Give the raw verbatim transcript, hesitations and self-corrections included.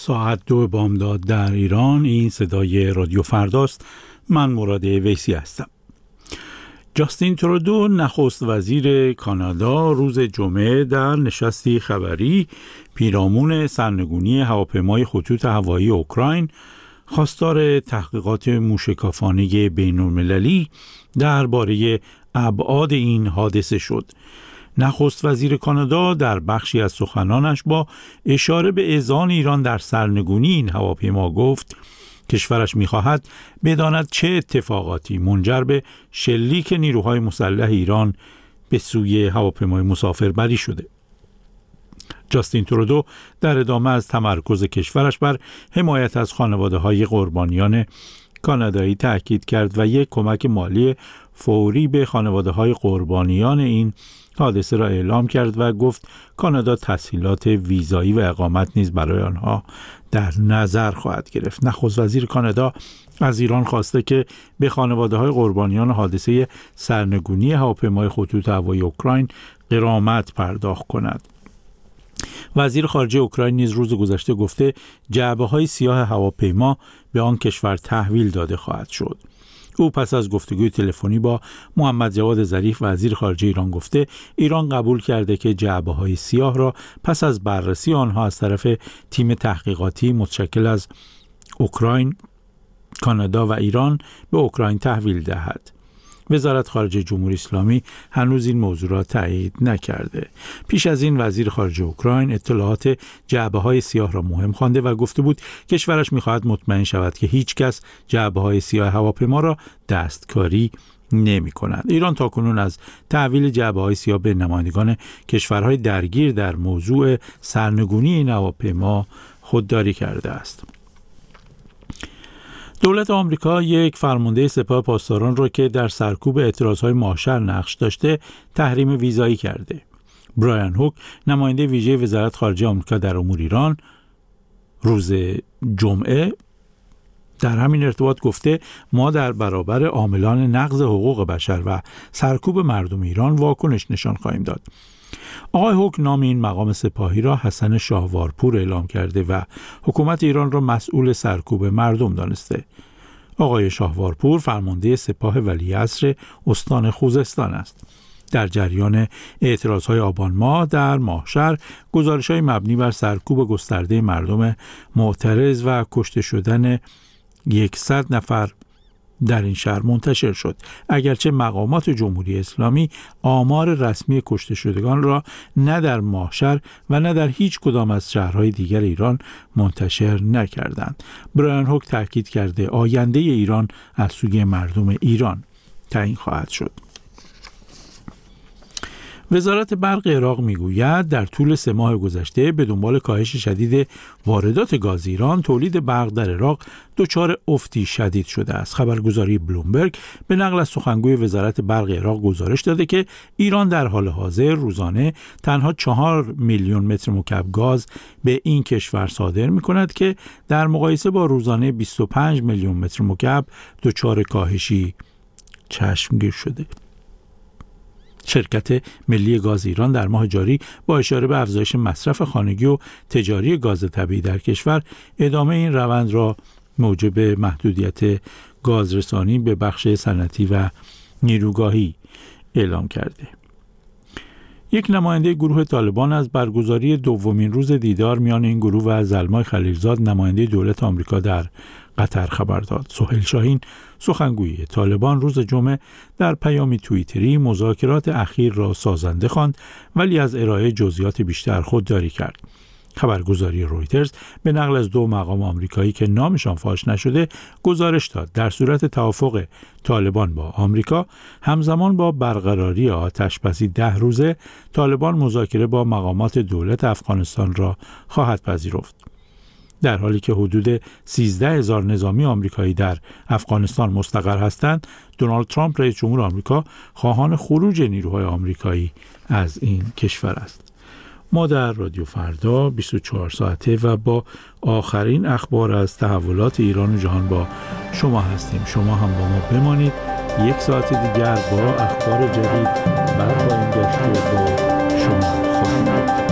ساعت دو بامداد در ایران. این صدای رادیو فرداست. من مراد ویسی هستم. جاستین ترودو نخست وزیر کانادا روز جمعه در نشستی خبری پیرامون سرنگونی هواپیمای خطوط هوایی اوکراین خواستار تحقیقات موشکافانه بین‌المللی درباره ابعاد این حادثه شد. نخست وزیر کانادا در بخشی از سخنانش با اشاره به اذعان ایران در سرنگونی این هواپیما گفت کشورش می‌خواهد بداند چه اتفاقاتی منجر به شلیک نیروهای مسلح ایران به سوی هواپیمای مسافربری شده. جاستین ترودو در ادامه از تمرکز کشورش بر حمایت از خانواده‌های قربانیان کانادایی تاکید کرد و یک کمک مالی فوری به خانواده‌های قربانیان این حادثه را اعلام کرد و گفت کانادا تسهیلات ویزایی و اقامت نیز برای آنها در نظر خواهد گرفت. نخست وزیر کانادا از ایران خواسته که به خانواده‌های قربانیان حادثه سرنگونی هواپیمای خطوط هوایی اوکراین غرامت پرداخت کند. وزیر خارجه اوکراین نیز روز گذشته گفته جعبه‌های سیاه هواپیما به آن کشور تحویل داده خواهد شد. او پس از گفتگوی تلفنی با محمد جواد ظریف وزیر خارجه ایران گفته ایران قبول کرده که جعبه‌های سیاه را پس از بررسی آنها از طرف تیم تحقیقاتی متشکل از اوکراین، کانادا و ایران به اوکراین تحویل دهد. وزارت خارجه جمهوری اسلامی هنوز این موضوع را تایید نکرده. پیش از این وزیر خارجه اوکراین اطلاعات جعبه‌های سیاه را مهم خوانده و گفته بود کشورش می‌خواهد مطمئن شود که هیچ کس جعبه‌های سیاه هواپیما را دستکاری نمی‌کند. ایران تاکنون از تحویل جعبه‌های سیاه به نمایندگان کشورهای درگیر در موضوع سرنگونی این هواپیما خودداری کرده است. دولت آمریکا یک فرمانده سپاه پاسداران را که در سرکوب اعتراضهای ماهشهر نقش داشته تحریم ویزایی کرده. برایان هوک نماینده ویژه وزارت خارجه آمریکا در امور ایران روز جمعه در همین ارتباط گفته ما در برابر عاملان نقض حقوق بشر و سرکوب مردم ایران واکنش نشان خواهیم داد. آقای هوک نام این مقام سپاهی را حسن شاهوارپور اعلام کرده و حکومت ایران را مسئول سرکوب مردم دانسته. آقای شاهوارپور فرمانده سپاه ولیعصر استان خوزستان است. در جریان اعتراضهای آبان ماه در ماهشهر گزارش‌های مبنی بر سرکوب گسترده مردم معترض و کشته شدن صد نفر در این شهر منتشر شد. اگرچه مقامات جمهوری اسلامی آمار رسمی کشته شدگان را نه در ماهشهر و نه در هیچ کدام از شهرهای دیگر ایران منتشر نکردند. برایان هوک تاکید کرده آینده ایران از سوی مردم ایران تعیین خواهد شد. وزارت برق عراق میگوید در طول سه ماه گذشته به دنبال کاهش شدید واردات گاز ایران تولید برق در عراق دچار افتی شدید شده است. خبرگزاری بلومبرگ به نقل از سخنگوی وزارت برق عراق گزارش داده که ایران در حال حاضر روزانه تنها چهار میلیون متر مکعب گاز به این کشور صادر می‌کند که در مقایسه با روزانه بیست و پنج میلیون متر مکعب دچار کاهشی چشمگیر شده. شرکت ملی گاز ایران در ماه جاری با اشاره به افزایش مصرف خانگی و تجاری گاز طبیعی در کشور ادامه این روند را موجب محدودیت گازرسانی به بخش صنعتی و نیروگاهی اعلام کرده. یک نماینده گروه طالبان از برگزاری دومین روز دیدار میان این گروه و زلمای خلیلزاد نماینده دولت آمریکا در قطر خبر داد. سهیل شاهین سخنگوی طالبان روز جمعه در پیامی توییتری مذاکرات اخیر را سازنده خواند ولی از ارائه جزئیات بیشتر خودداری کرد. خبرگزاری رویترز به نقل از دو مقام آمریکایی که نامشان فاش نشده گزارش داد در صورت توافق طالبان با آمریکا همزمان با برقراری آتش‌بسی ده روزه طالبان مذاکره با مقامات دولت افغانستان را خواهد پذیرفت. در حالی که حدود سیزده هزار نظامی آمریکایی در افغانستان مستقر هستند، دونالد ترامپ رئیس جمهور آمریکا خواهان خروج نیروهای آمریکایی از این کشور است. ما در رادیو فردا بیست و چهار ساعته و با آخرین اخبار از تحولات ایران و جهان با شما هستیم. شما هم با ما بمانید. یک ساعت دیگر با اخبار جدید برخواهیم گشت و با شما خواهیم بود.